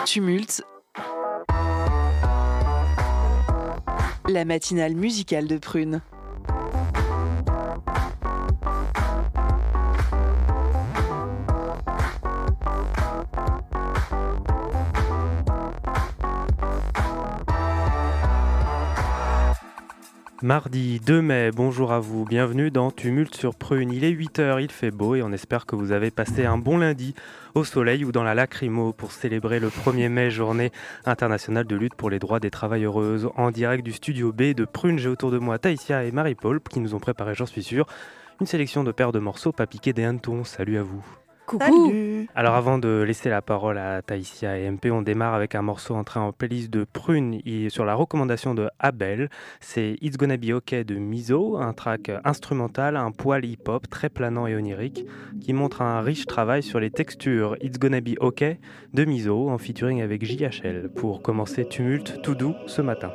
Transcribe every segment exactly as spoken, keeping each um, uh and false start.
Tumulte, la matinale musicale de Prune. Mardi deux mai, bonjour à vous, bienvenue dans Tumulte sur Prune. Il est huit heures, il fait beau et on espère que vous avez passé un bon lundi au soleil ou dans la lacrymo pour célébrer le premier mai, journée internationale de lutte pour les droits des travailleuses. En direct du studio B de Prune, j'ai autour de moi Taïsia et Marie-Paul qui nous ont préparé, j'en suis sûr, une sélection de paires de morceaux pas piqués des hannetons. Salut à vous. Coucou. Salut. Alors avant de laisser la parole à Taïsia et M P, on démarre avec un morceau entré en playlist de Prune et sur la recommandation de Abel. C'est It's Gonna Be OK de Mizo, un track instrumental, un poil hip-hop très planant et onirique qui montre un riche travail sur les textures. It's Gonna Be OK de Mizo en featuring avec J H L pour commencer Tumulte tout doux ce matin.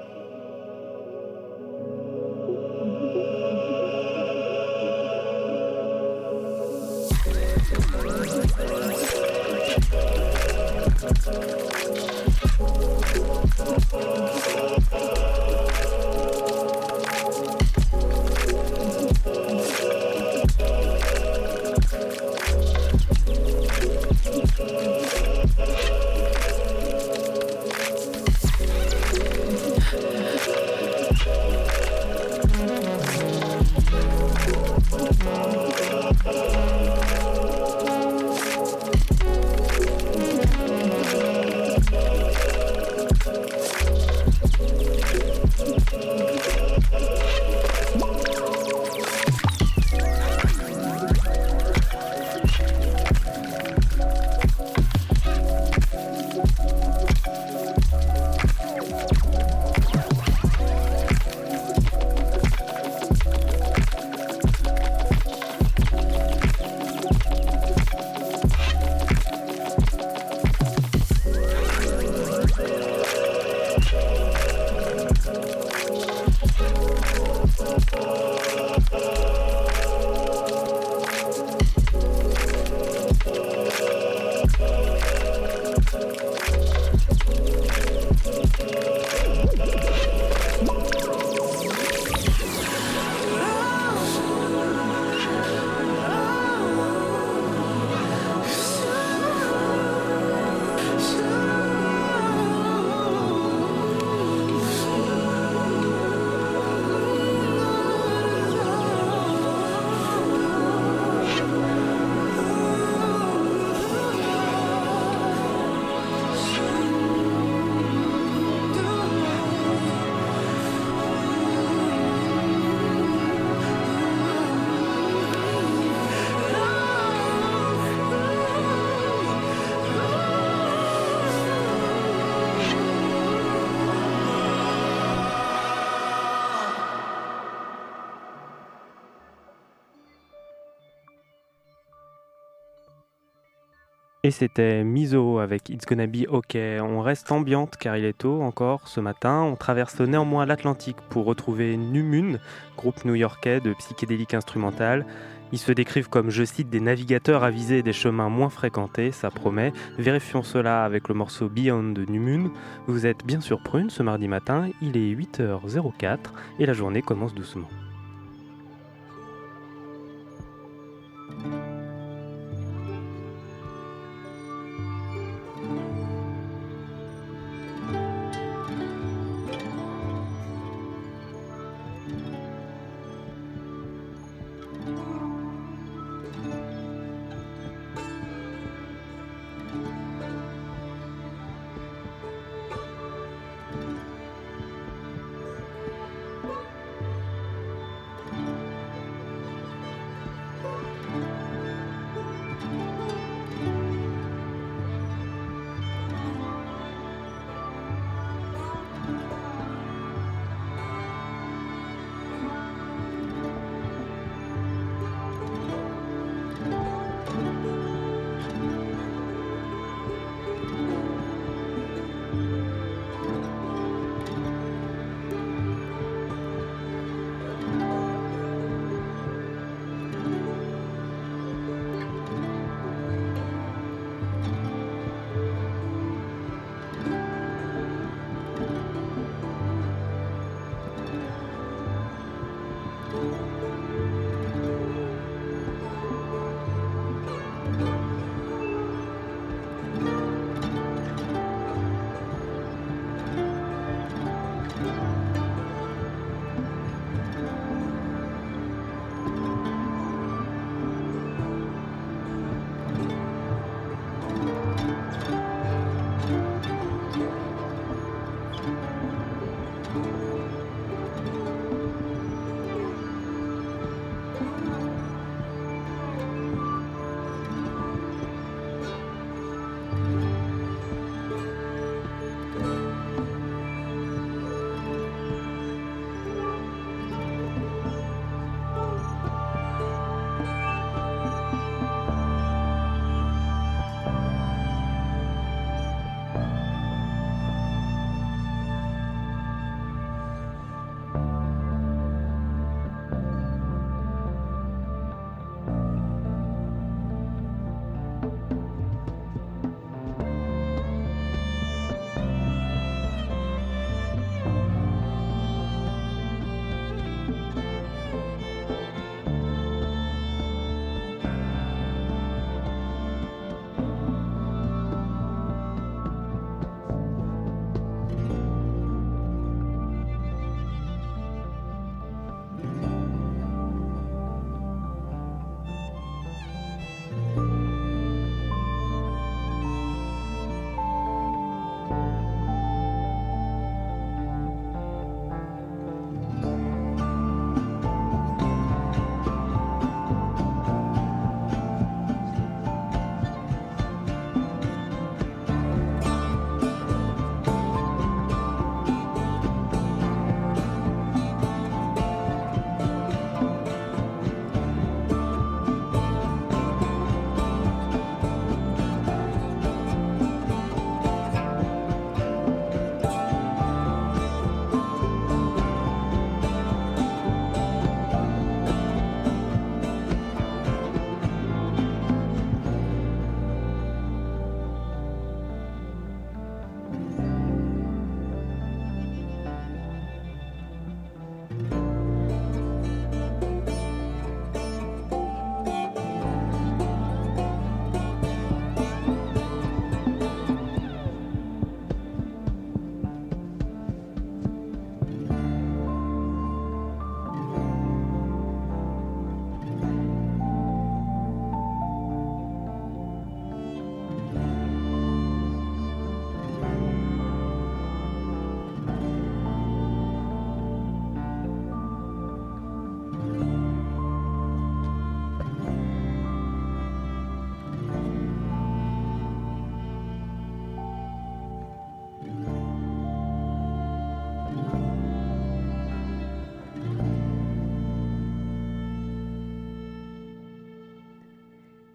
Et c'était Mizo avec It's Gonna Be OK. On reste ambiante car il est tôt encore ce matin. On traverse néanmoins l'Atlantique pour retrouver Nu Moon, groupe new-yorkais de psychédélique instrumentale. Ils se décrivent comme, je cite, des navigateurs avisés des chemins moins fréquentés, ça promet. Vérifions cela avec le morceau Beyond de Nu Moon. Vous êtes bien sur Prune ce mardi matin, il est huit heures quatre et la journée commence doucement.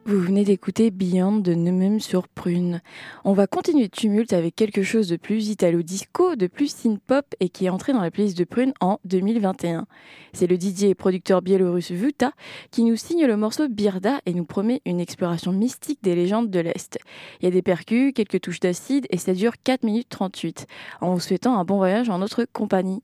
Vous venez d'écouter Beyond de Neumem sur Prune. On va continuer Tumulte avec quelque chose de plus italo-disco, de plus synth-pop et qui est entré dans la playlist de Prune en deux mille vingt et un. C'est le D J et producteur biélorusse Vuta qui nous signe le morceau Birda et nous promet une exploration mystique des légendes de l'Est. Il y a des percus, quelques touches d'acide et ça dure quatre minutes trente-huit. En vous souhaitant un bon voyage en notre compagnie.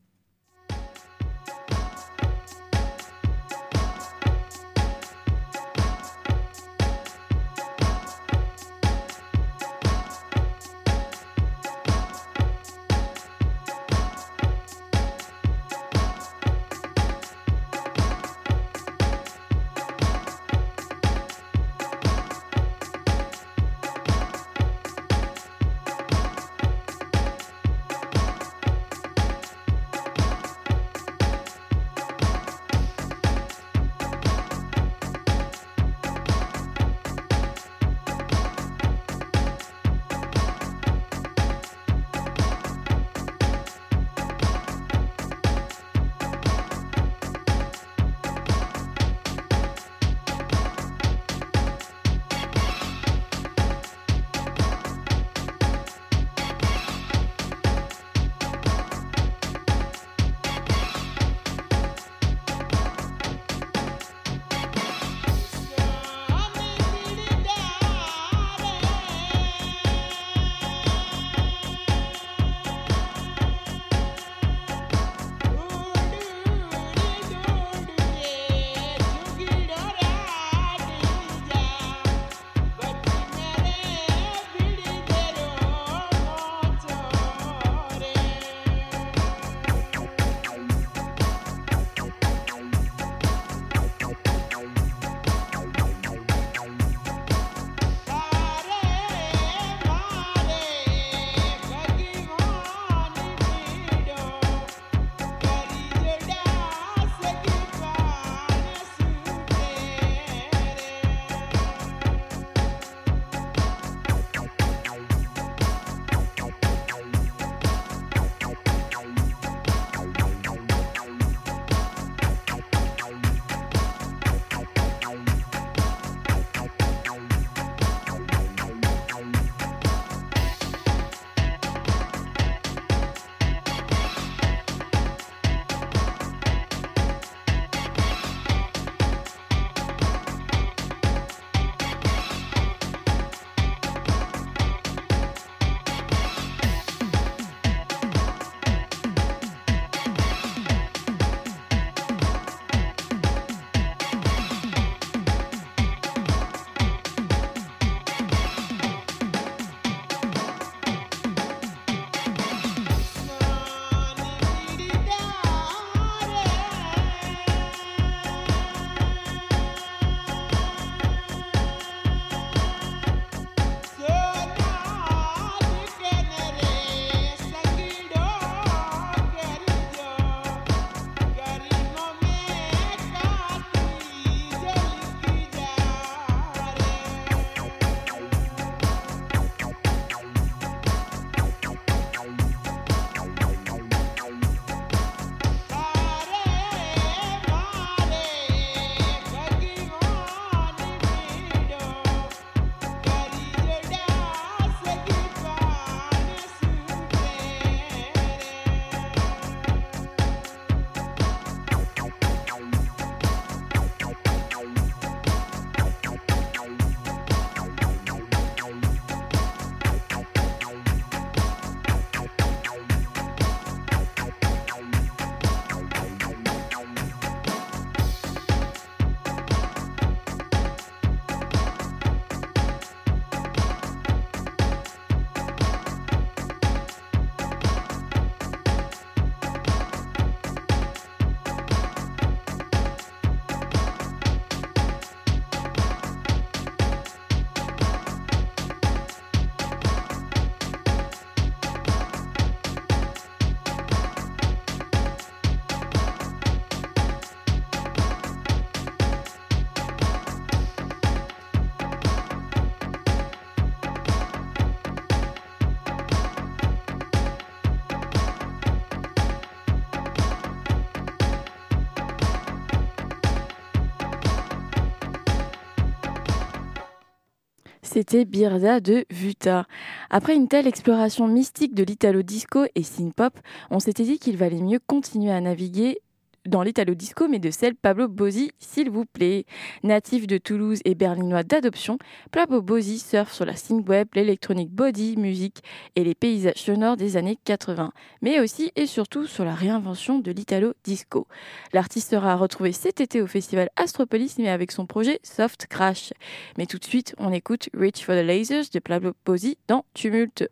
c'était Birda de Vuta. Après une telle exploration mystique de l'italo-disco et synth-pop, on s'était dit qu'il valait mieux continuer à naviguer dans l'italo-disco, mais de celle Pablo Bozzi, s'il vous plaît. Natif de Toulouse et berlinois d'adoption, Pablo Bozzi surfe sur la synthwave, l'électronique body music et les paysages sonores des années quatre-vingts, mais aussi et surtout sur la réinvention de l'italo-disco. L'artiste sera retrouvé cet été au festival Astropolis, mais avec son projet Soft Crash. Mais tout de suite, on écoute Reach for the Lasers de Pablo Bozzi dans Tumulte.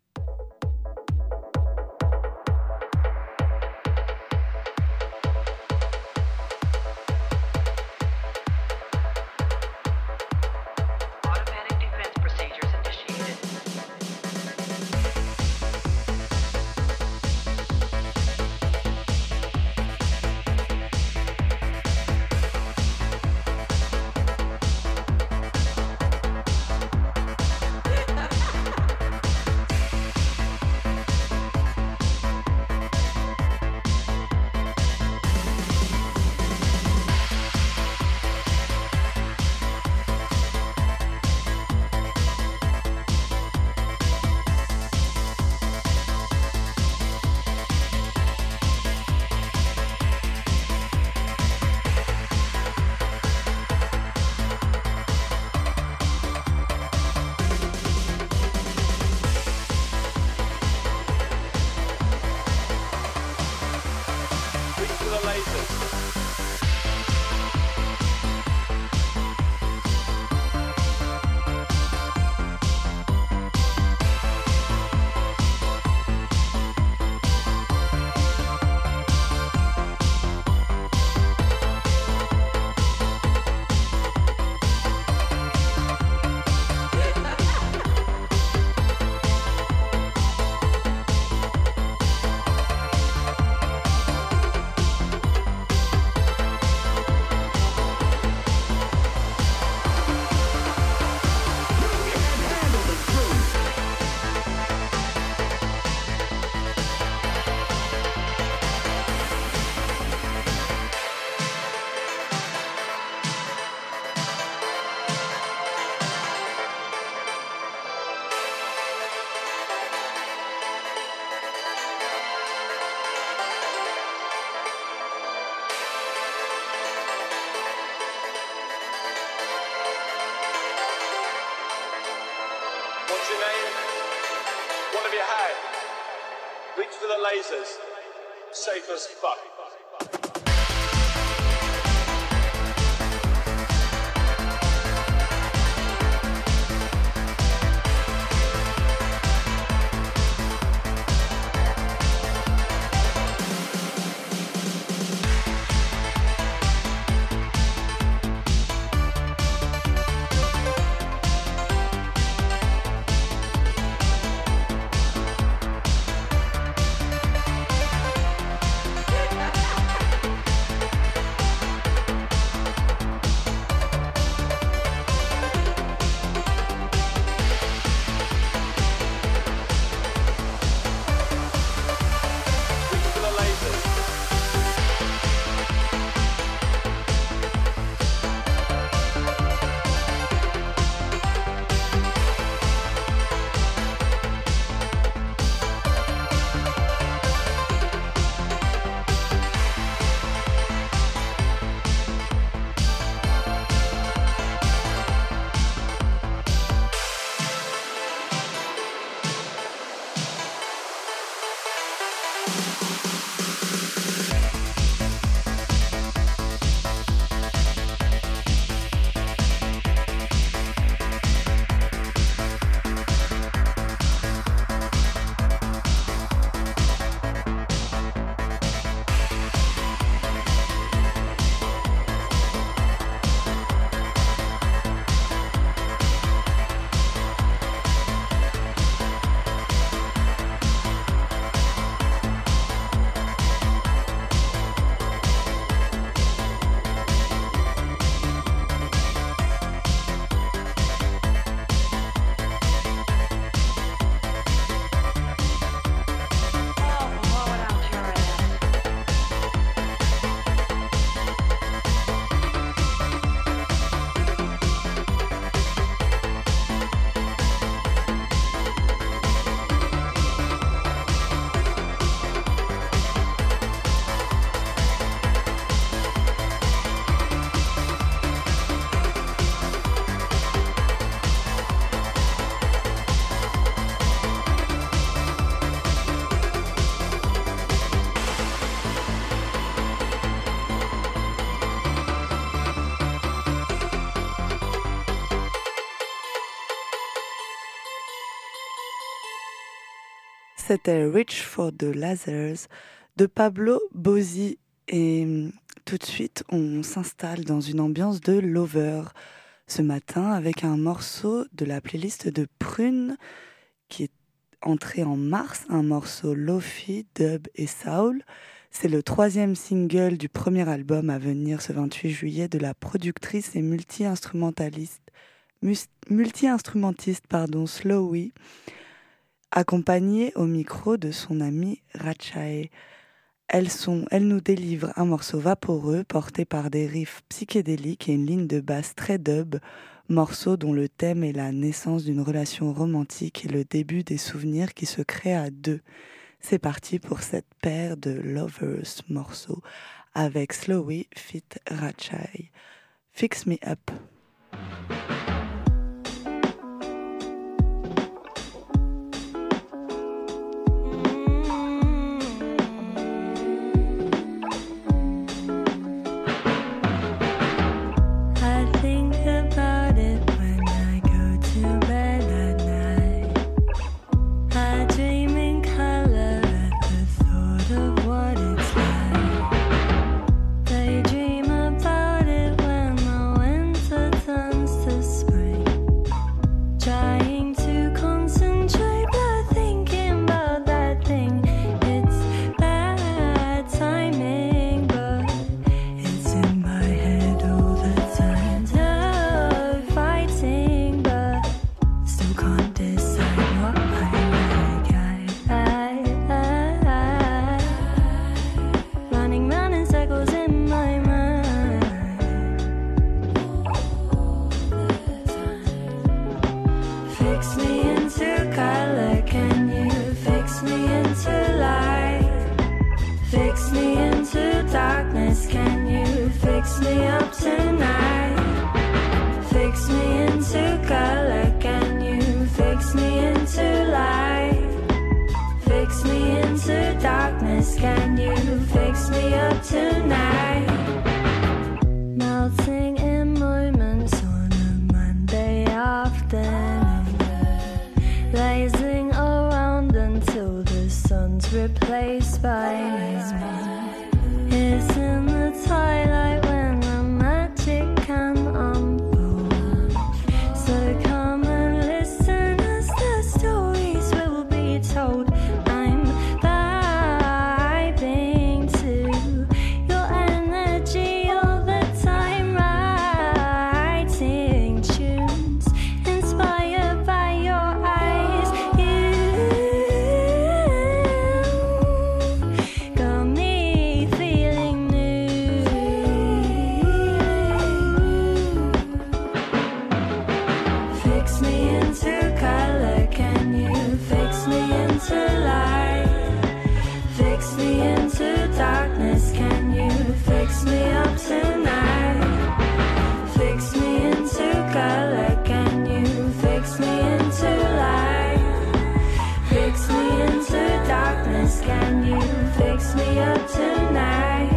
Reach for the lasers. Safe as fuck. Yeah. C'était Reach for the Lasers de Pablo Bozzi. Et tout de suite, on s'installe dans une ambiance de Lover ce matin avec un morceau de la playlist de Prune qui est entré en mars, un morceau lofi, dub et soul. C'est le troisième single du premier album à venir ce vingt-huit juillet de la productrice et multi-instrumentaliste, mus- multi-instrumentiste pardon, Slowy, accompagnée au micro de son amie Rachae. Elles, sont, elles nous délivrent un morceau vaporeux porté par des riffs psychédéliques et une ligne de basse très dub, morceau dont le thème est la naissance d'une relation romantique et le début des souvenirs qui se créent à deux. C'est parti pour cette paire de Lovers morceaux avec Slowy feat. Rachae. Fix Me Up. Replaced by me. It's in the twilight when the magic can unfold. So come and listen as the stories will be told. I'm vibing to your energy all the time, writing tunes inspired by your eyes. You got me feeling new. Fix me into color, can you fix me into light? Fix me into darkness, can you fix me up tonight? Fix me into color, can you fix me into light? Fix me into darkness, can you fix me up tonight?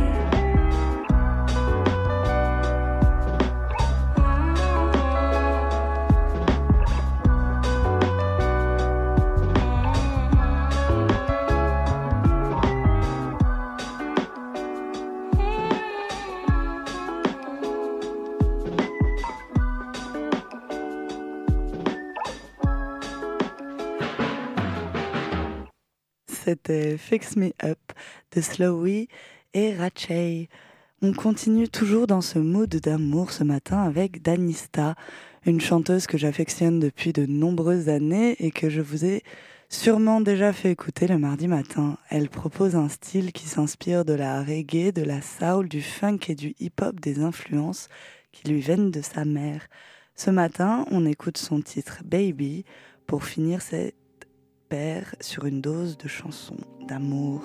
C'était Fix Me Up de Slowy et Rachae. On continue toujours dans ce mood d'amour ce matin avec Danista, une chanteuse que j'affectionne depuis de nombreuses années et que je vous ai sûrement déjà fait écouter le mardi matin. Elle propose un style qui s'inspire de la reggae, de la soul, du funk et du hip-hop, des influences qui lui viennent de sa mère. Ce matin, on écoute son titre Baby pour finir cette paire sur une dose de chansons d'amour.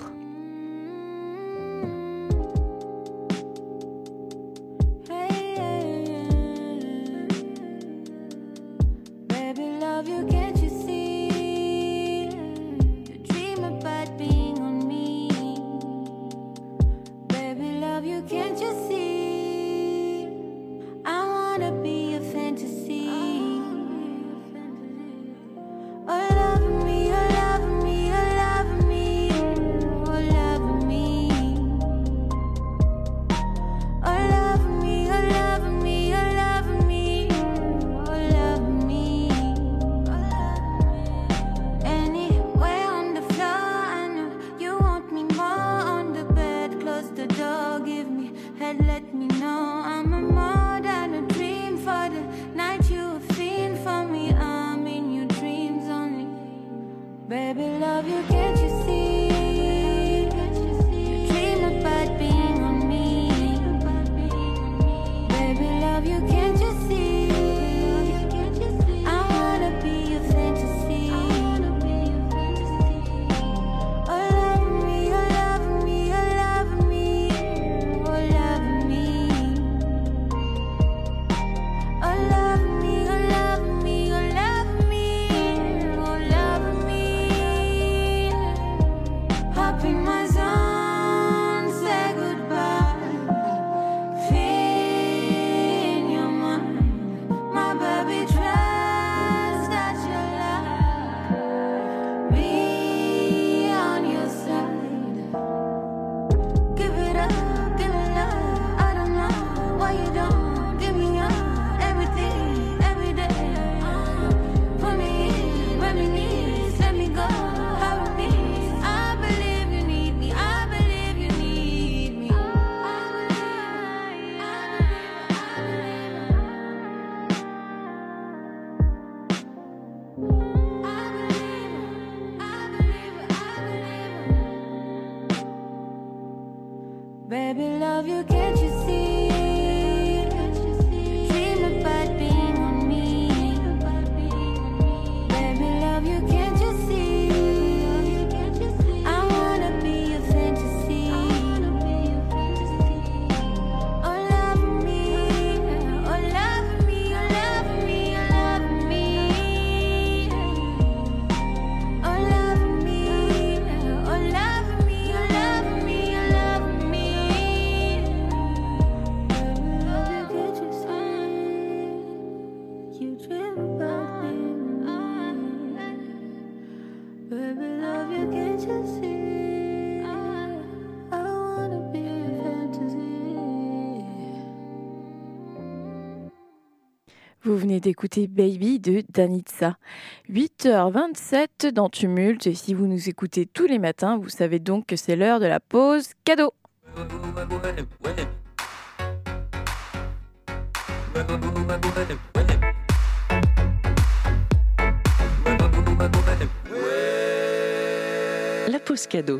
Oh, love me, oh, love me, oh, love had let me know I'm a more than a dream. For the night you were fiend for me, I'm in your dreams only. Baby, love you, can't you see? You dream about being on me. Baby, love you, can't you see? I wanna be your fantasy. Oh, love me, oh, love me, oh, love me, oh, love me. Oh, love me, oh, love me, oh, love me, oh, love me. Hop in my zone, say goodbye. Feel in your mind, my baby, trust that you love me on your side. Give it up, give it up. I don't know why you don't give me up. Everything, every day. Put me in where me needs, let me go. How it means. I believe you need me. I believe you need me. I believe, I believe, I believe, I believe. Baby, love you, can't you see? Dream about being on me. Baby, love you, can't you see? I wanna be your fantasy. Oh, love me, oh, love me, oh, love me, oh, love me. Oh, love me, oh, love me, oh, love me, oh, love me. Baby, love you, can't you see? You dream about me. Baby, love you, can't you see? I wanna be your fantasy. Vous venez d'écouter Baby de Danitza. huit heures vingt-sept dans Tumulte, et si vous nous écoutez tous les matins, vous savez donc que c'est l'heure de la pause cadeau. La pause cadeau.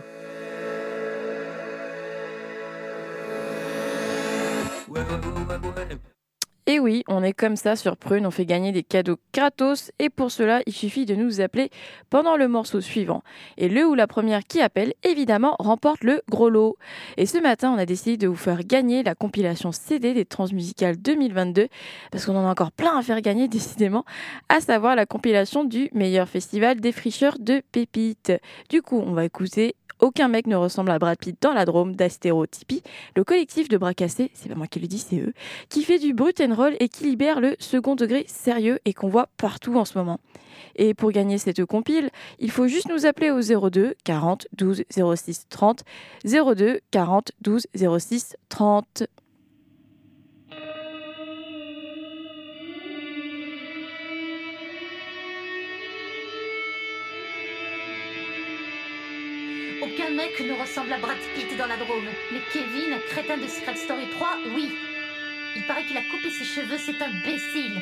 Et oui, on est comme ça sur Prune, on fait gagner des cadeaux gratos, et pour cela, il suffit de nous appeler pendant le morceau suivant. Et le ou la première qui appelle, évidemment, remporte le gros lot. Et ce matin, on a décidé de vous faire gagner la compilation C D des Transmusicales deux mille vingt-deux, parce qu'on en a encore plein à faire gagner, décidément, à savoir la compilation du meilleur festival des fricheurs de pépites. Du coup, on va écouter Aucun mec ne ressemble à Brad Pitt dans la Drôme d'Astérotypie, le collectif de bras cassés, c'est pas moi qui le dis, c'est eux, qui fait du brut and roll et qui libère le second degré sérieux et qu'on voit partout en ce moment. Et pour gagner cette compile, il faut juste nous appeler au zéro deux quarante douze zéro six trente, zéro deux quarante douze zéro six trente. Aucun mec ne ressemble à Brad Pitt dans la Drôme. Mais Kevin, crétin de Secret Story trois, oui. Il paraît qu'il a coupé ses cheveux, c'est imbécile.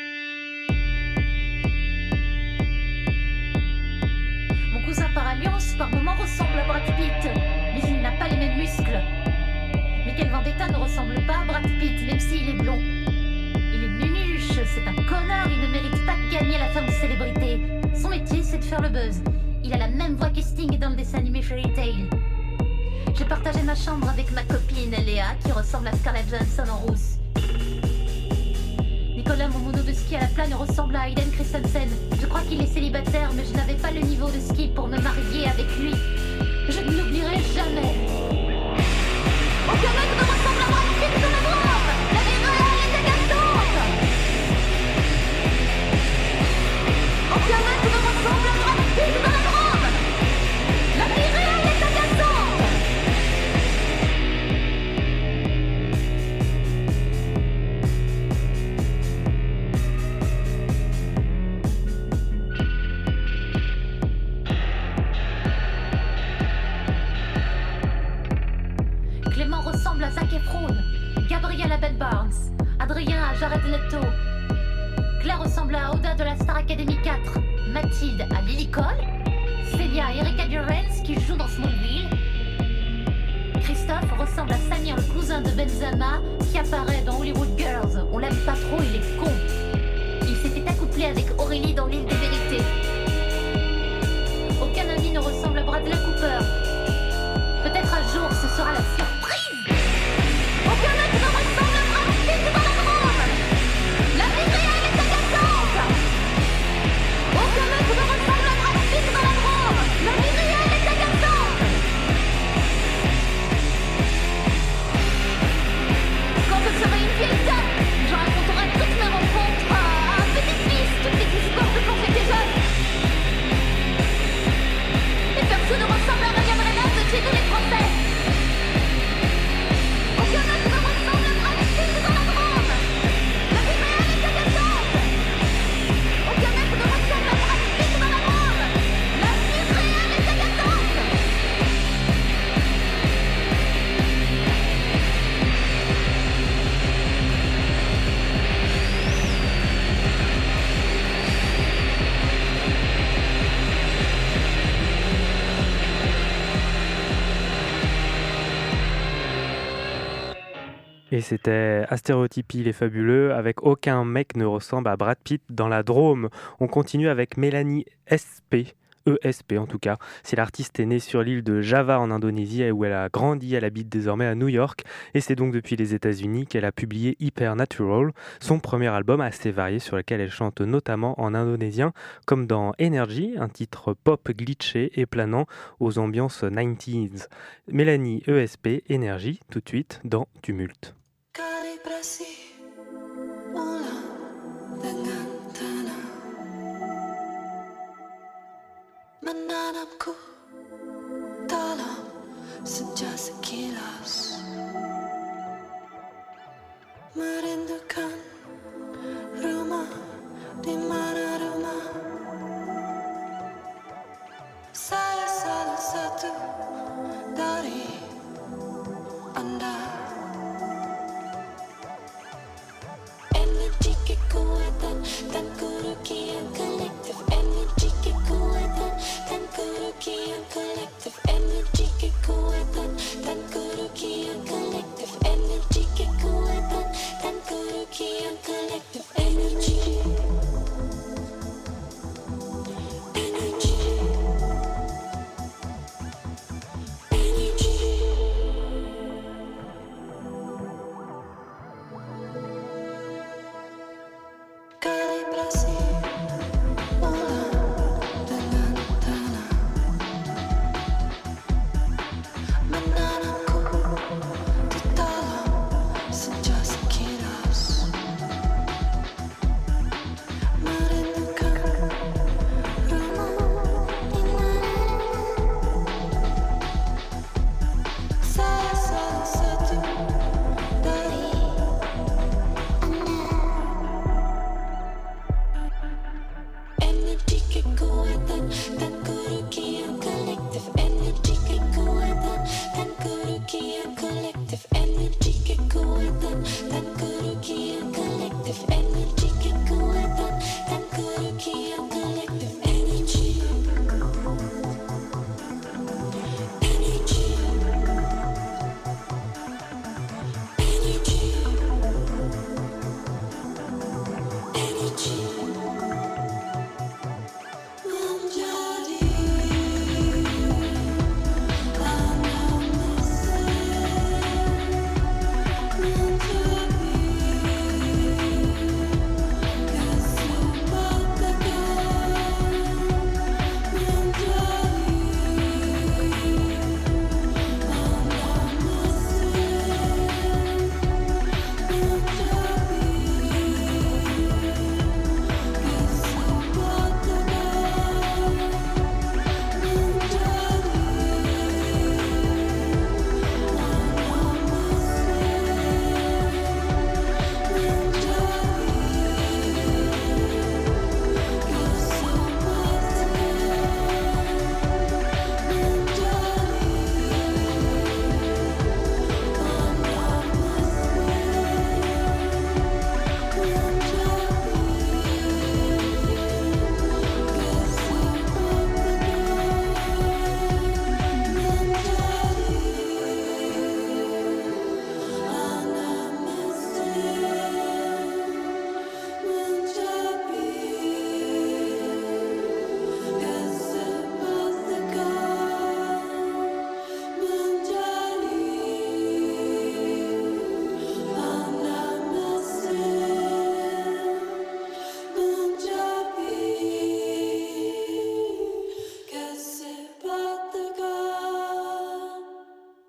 Mon cousin par alliance, par moments, ressemble à Brad Pitt. Mais il n'a pas les mêmes muscles. Mais quel Vendetta ne ressemble pas à Brad Pitt, même s'il est blond. Il est nunuche, c'est un connard, il ne mérite pas de gagner la femme de célébrité. Son métier, c'est de faire le buzz. Il a la même voix que Sting dans le dessin animé Fairy Tail. J'ai partagé ma chambre avec ma copine Léa, qui ressemble à Scarlett Johansson en rousse. Nicolas, mon mono de ski à la plane, ressemble à Hayden Christensen. Je crois qu'il est célibataire, mais je n'avais pas le niveau de ski pour me marier avec lui. Je ne l'oublierai jamais. Aucun mec ne ressemble à Brad Pitt dans la Drôme. La vie réelle est agaçante. Aucun mec ne ressemble à Brad Pitt dans la Drôme. La vie réelle est agaçante. Clément ressemble à Ben Barnes. Adrien à Jared Leto. Claire ressemble à Oda de la Star Academy quatre. Mathilde à Lily Cole. Célia à Erika Durance qui joue dans Smallville. Christophe ressemble à Samir, le cousin de Benzema, qui apparaît dans Hollywood Girls. On l'aime pas trop, il est con. Il s'était accouplé avec Aurélie dans l'île des vérités. Aucun ami ne ressemble à Bradley Cooper. Peut-être un jour, ce sera la surprise. Aucun mec ne ressemble à Brad Pitt dans la Drôme. La vie réelle est agaçante. Aucun mec ne ressemble à Brad Pitt dans la Drôme. La vie réelle est agaçante. Quand je serai une vieille dame, je raconterai toutes mes rencontres à un petit-fils, toutes les histoires de quand j'étais jeune. Les persos ne ressemblent à Ryan Reynolds de chez nous les Français. Aucun mec ne ressemble à Brad Pitt dans la Drôme. La vie réelle est agaçante. Aucun mec ne ressemble à Brad Pitt dans la Drôme. La vie réelle est agaçante. Et c'était Astéréotypie les Fabuleux avec Aucun mec ne ressemble à Brad Pitt dans la Drôme. On continue avec Mélanie S P. E S P en tout cas. Si l'artiste est née sur l'île de Java en Indonésie où elle a grandi, elle habite désormais à New York et c'est donc depuis les États-Unis qu'elle a publié Hypernatural, son premier album assez varié sur lequel elle chante notamment en indonésien comme dans Energy, un titre pop glitché et planant aux ambiances quatre-vingt-dix. Mélanie E S P, Energy, tout de suite dans Tumulte. Kalibrasi ulang dengan tanah menanamku dalam senja sekilas merindukan rumah di mana rumah saya salah satu dari Anda. Kekuatan dan kerugian kolektif, energi kekuatan dan kerugian kolektif, energi kekuatan dan kerugian kolektif, energi kekuatan dan kerugian kolektif, energi energi energi. Kalibrasi ulang dengan tanah menanamku di dalam senja sekilas merindukan rumah di mana saya salah satu dari Anda. Energi kekuatan dan kerugian kolektif, energi kekuatan dan kerugian kolektif, energi kekuatan dan kerugian kolektif, energi kekuatan dan kerugian kolektif, energi energi energi energi. Menjadi tanda mesin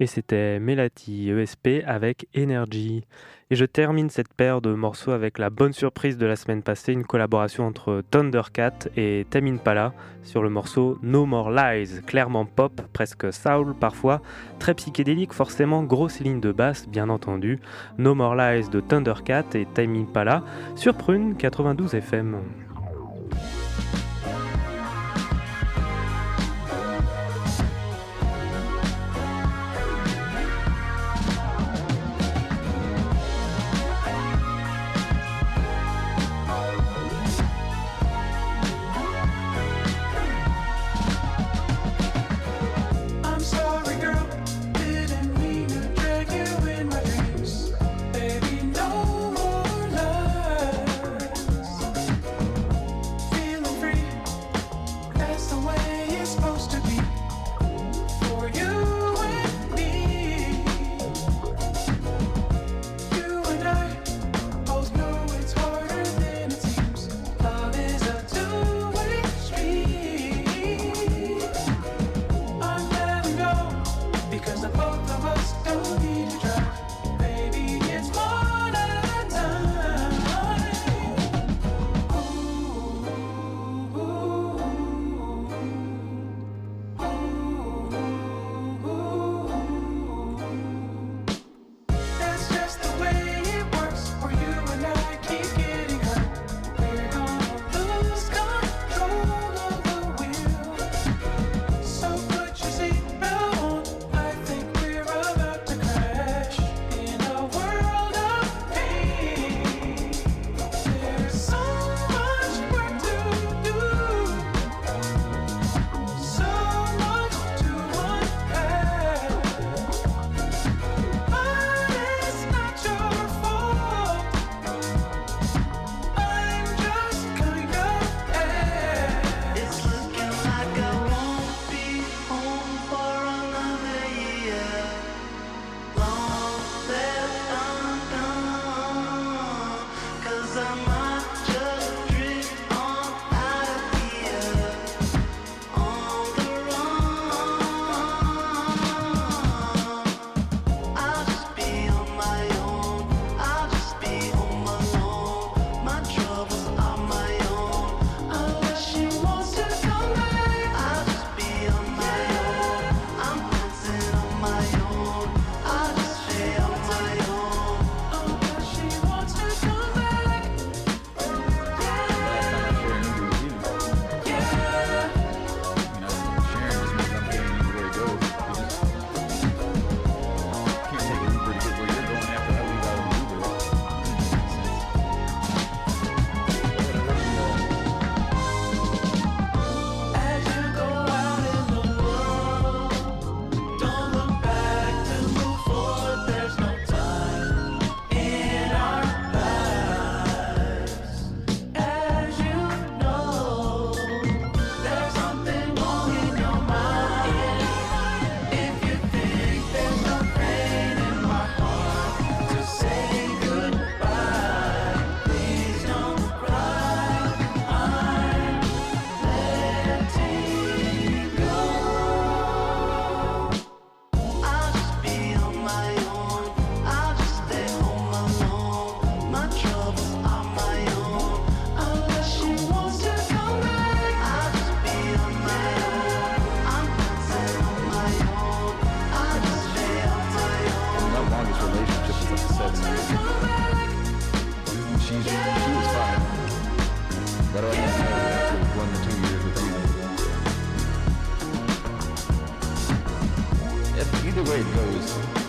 Et c'était Melati E S P avec Energy. Et je termine cette paire de morceaux avec la bonne surprise de la semaine passée, une collaboration entre Thundercat et Tame Impala sur le morceau No More Lies, clairement pop, presque soul parfois, très psychédélique forcément, grosse ligne de basse bien entendu. No More Lies de Thundercat et Tame Impala sur Prune quatre-vingt-douze F M. way it goes.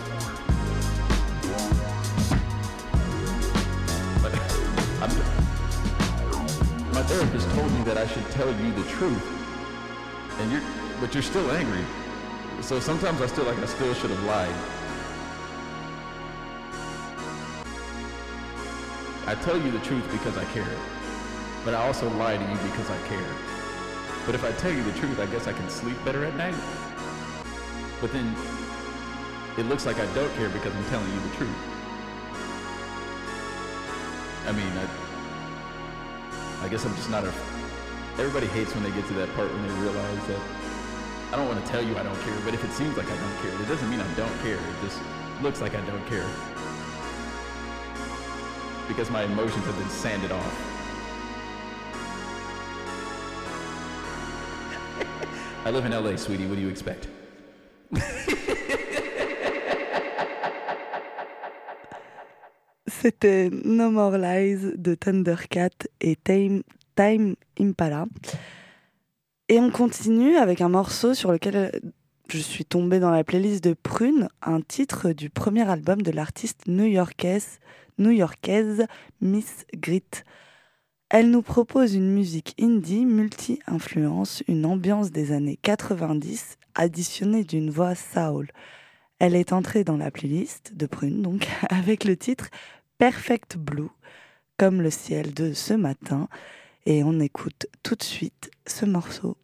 But I'm, my therapist told me that I should tell you the truth, and you're, but you're still angry. So sometimes I still like I still should have lied. I tell you the truth because I care, but I also lie to you because I care. But if I tell you the truth, I guess I can sleep better at night. But then it looks like I don't care because I'm telling you the truth. I mean, I, I guess I'm just not a... Everybody hates when they get to that part when they realize that I don't want to tell you I don't care, but if it seems like I don't care, it doesn't mean I don't care. It just looks like I don't care. Because my emotions have been sanded off. I live in L A, sweetie. What do you expect? C'était No More Lies de Thundercat et Time, Time Impala. Et on continue avec un morceau sur lequel je suis tombée dans la playlist de Prune, un titre du premier album de l'artiste new-yorkaise, new-yorkaise Miss Grit. Elle nous propose une musique indie multi-influence, une ambiance des années quatre-vingt-dix additionnée d'une voix soul. Elle est entrée dans la playlist de Prune, donc, avec le titre Perfect Blue, comme le ciel de ce matin. Et on écoute tout de suite ce morceau.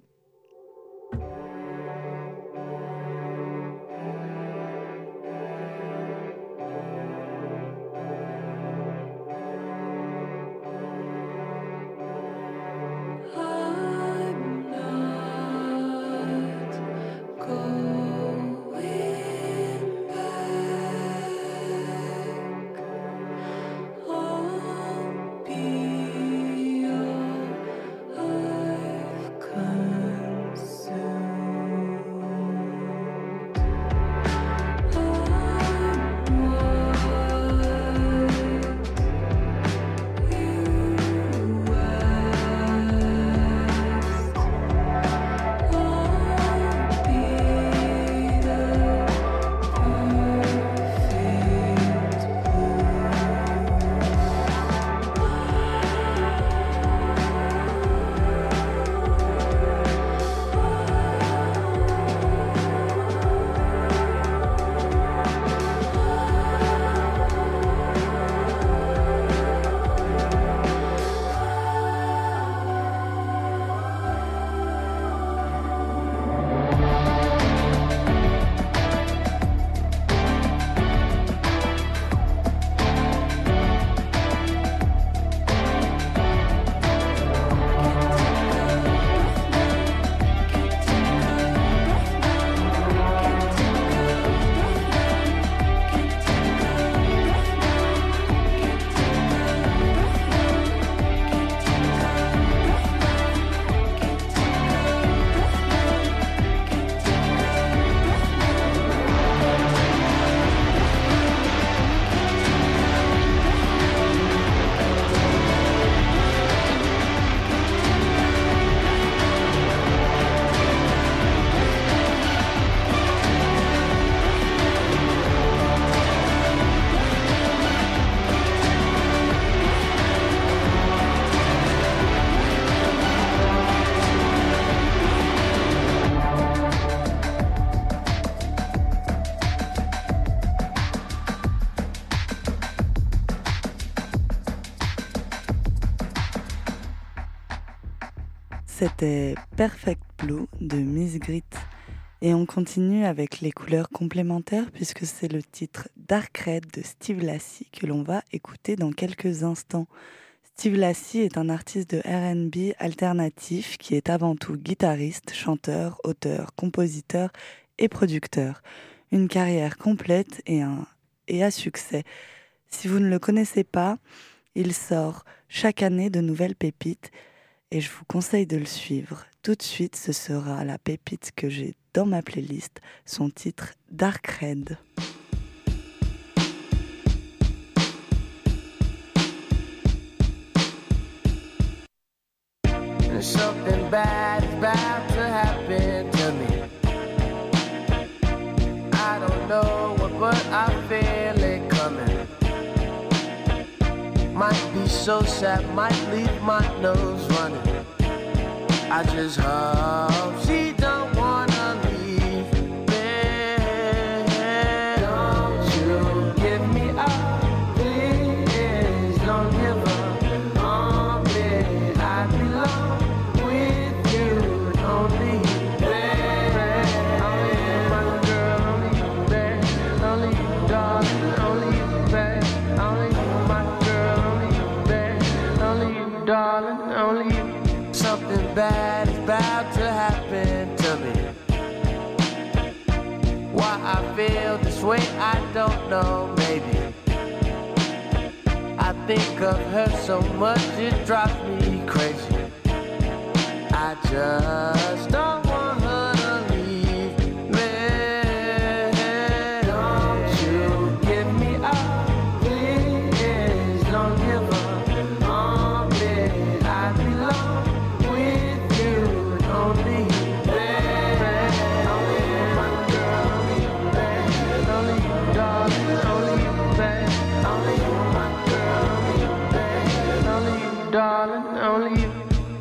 C'était Perfect Blue de Miss Grit. Et on continue avec les couleurs complémentaires puisque c'est le titre Dark Red de Steve Lacy que l'on va écouter dans quelques instants. Steve Lacy est un artiste de R and B alternatif qui est avant tout guitariste, chanteur, auteur, compositeur et producteur. Une carrière complète et, un, et à succès. Si vous ne le connaissez pas, il sort chaque année de nouvelles pépites et je vous conseille de le suivre. Tout de suite, ce sera la pépite que j'ai dans ma playlist, son titre Dark Red. Something bad is about to happen to me. I don't know what, but I feel it coming. Might be so sad, might leave my nose running. I just hope she don't wanna leave me. Don't you give me up, please. Don't give up on me. I belong with you, only you, baby. Only you, my girl, only you, baby. Only you, darling, only you, baby. Only you, my girl, only you, baby. Only you, darling, only you. Something bad is about to happen feel this way, I don't know, maybe I think of her so much it drives me crazy. I just don't want her to leave me. Don't you give me up, please. Don't give up on me. I belong with you, and only you, baby. Only you, my girl, only you, baby. Only you, darling, only you, baby. Only you, my girl, only you, baby. Only you, darling, only you.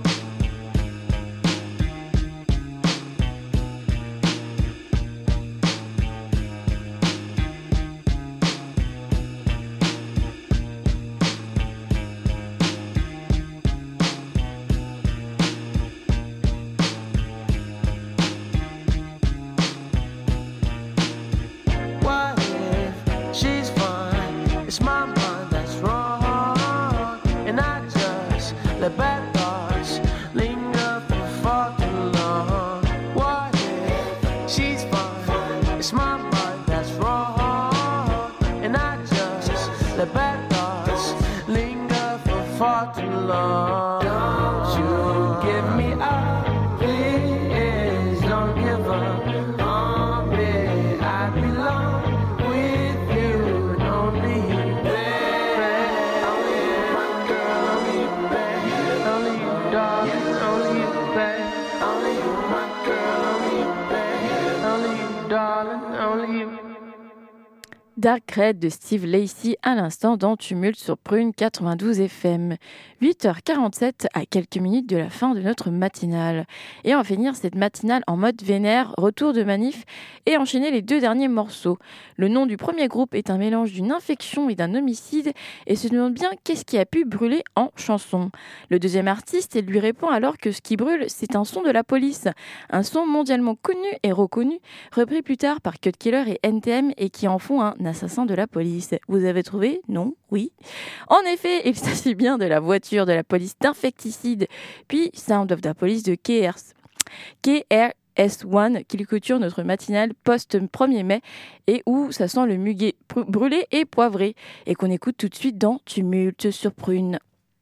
What if she's fine? It's my mind that's wrong, and I just let bad thoughts linger for far too long. What if she's fine? It's my mind that's wrong, and I just let bad thoughts linger for far too long. Don't you give me up, please. Don't give up on me. I belong with you, and only you, baby. Only you, my girl, only you, baby. Only you, darling, only you, baby. Only you, my girl, only you, baby. Only you, darling, only you. Dark Red de Steve Lacy à l'instant dans Tumulte sur Prune quatre-vingt-douze F M. huit heures quarante-sept à quelques minutes de la fin de notre matinale. Et on va finir cette matinale en mode vénère, retour de manif et enchaîner les deux derniers morceaux. Le nom du premier groupe est un mélange d'une infection et d'un homicide et se demande bien qu'est-ce qui a pu brûler en chanson. Le deuxième artiste lui répond alors que ce qui brûle, c'est un son de la police. Un son mondialement connu et reconnu, repris plus tard par Cut Killer et N T M et qui en font un assassin de la police. Vous avez trouvé? Non? Oui. En effet, il s'agit bien de la voiture de la police d'Infecticide, puis Sound of the Police de K R S un qui clôture notre matinale post-premier mai et où ça sent le muguet brûlé et poivré et qu'on écoute tout de suite dans Tumulte sur Prune.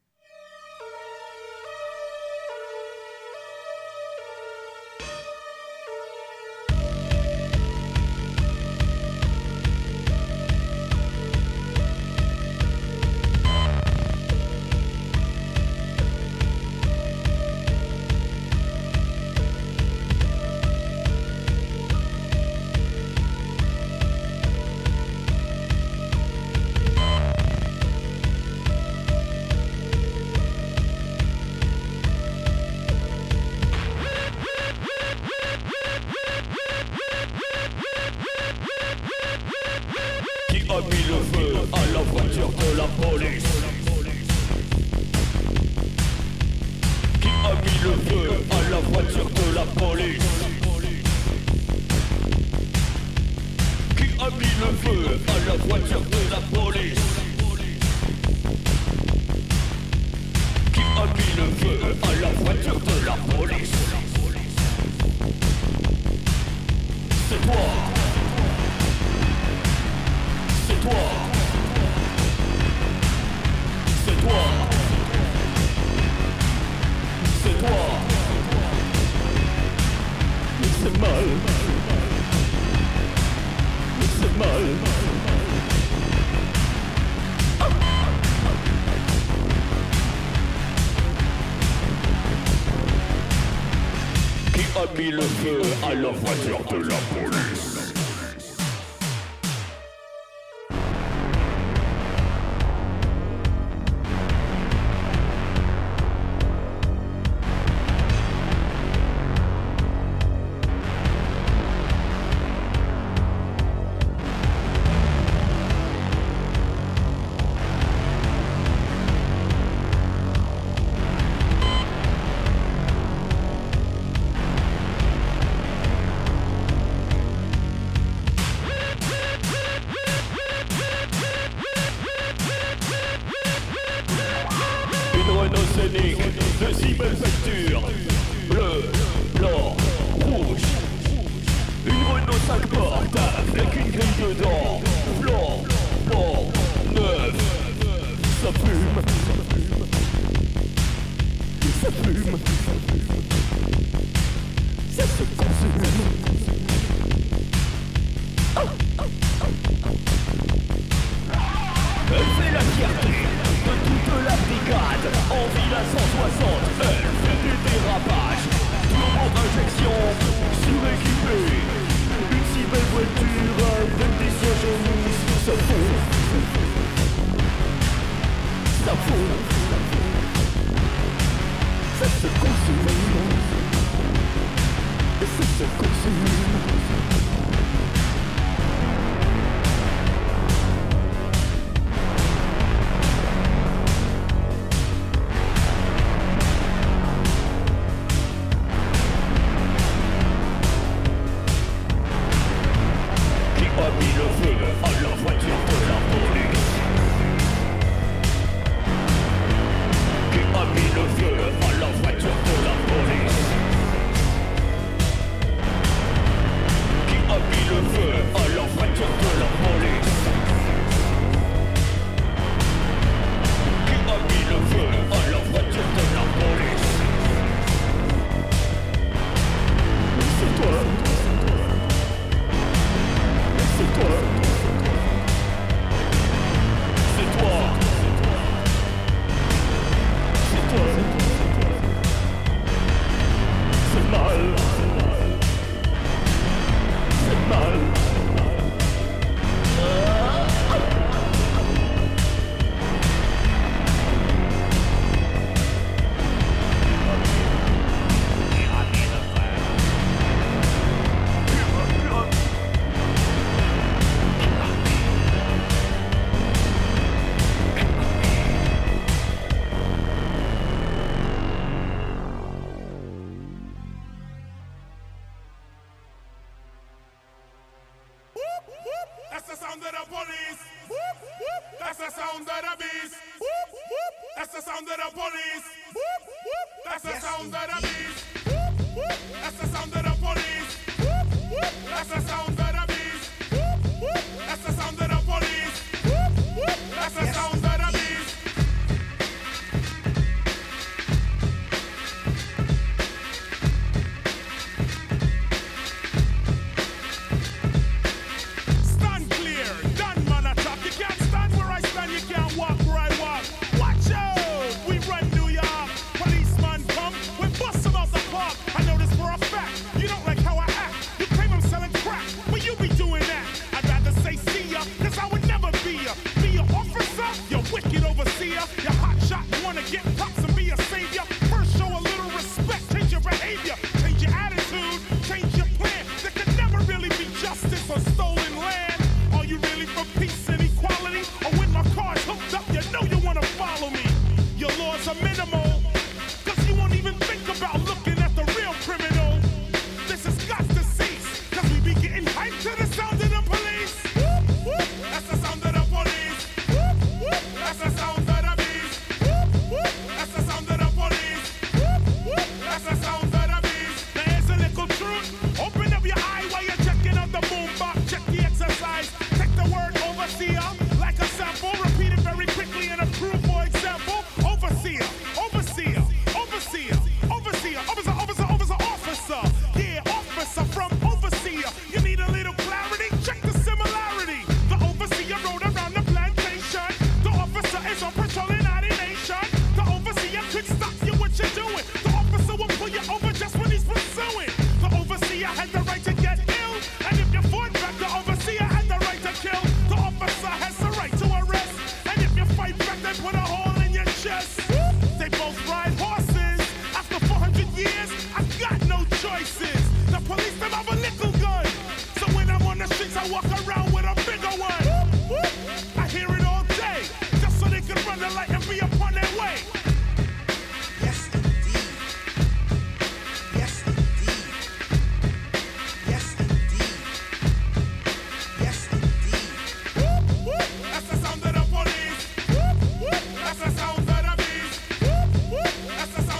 a mis le feu à la voiture de la police? Qui a mis le feu à la voiture de la police? Qui a mis le feu à la voiture de la police? Qui a mis le feu à la voiture de la police? C'est toi. C'est toi. C'est toi. C'est toi. C'est mal. C'est mal. Qui a mis le feu à la voiture de la police? De si belles factures, bleu, blanc, rouge. Une Renault cinq portes avec une grille dedans. Blanc, blanc, neuf. Ça fume. Ça fume. Ça se consume. Oh, oh, oh, oh. Elle fait la fierté de toute la brigade. En ville à cent soixante, elle fait du dérapage. Turbo-injection suréquipée. Une si belle voiture avec des sièges en mousse. Ça fond. Ça fond. Ça se consume. Et ça se consume.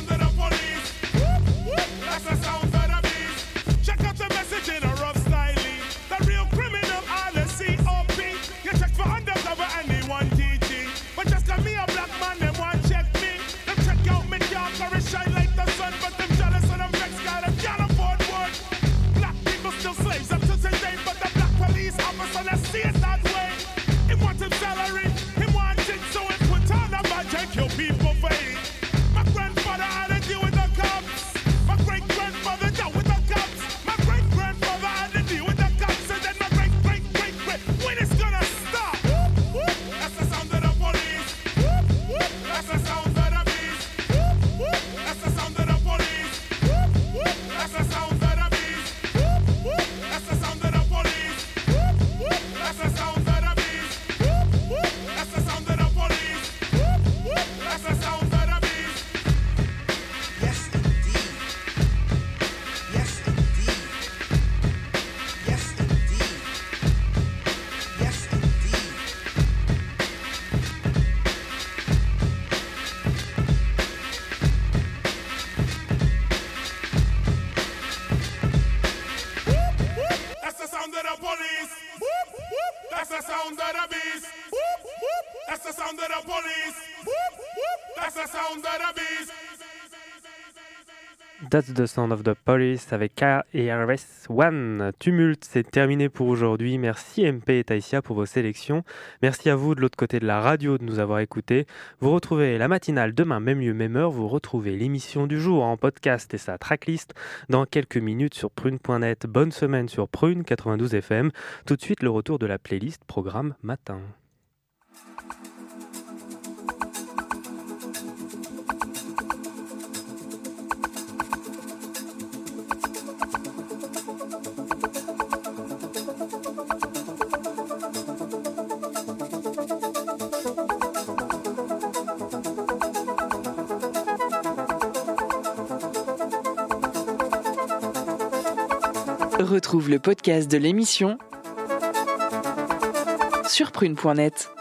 Check out the message in a rough styling. of the police. Whoop, whoop, that's the sound of the beast. That's the Sound of the Police avec K R S One. Tumulte, c'est terminé pour aujourd'hui. Merci M P et Taïsia pour vos sélections. Merci à vous de l'autre côté de la radio de nous avoir écoutés. Vous retrouvez la matinale demain, même lieu, même heure. Vous retrouvez l'émission du jour en podcast et sa tracklist dans quelques minutes sur prune point net. Bonne semaine sur Prune quatre-vingt-douze F M. Tout de suite, le retour de la playlist programme matin. Retrouve le podcast de l'émission sur prune point net.